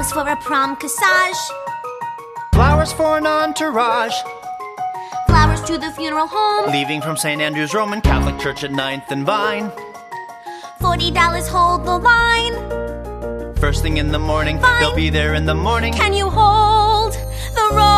$20 for a prom corsage. Flowers for an entourage. Flowers to the funeral home. Leaving from St. Andrew's Roman Catholic Church at 9th and Vine. $40, hold the line. First thing in the morning, Fine. they'll be there in the morning. Can you hold the rope?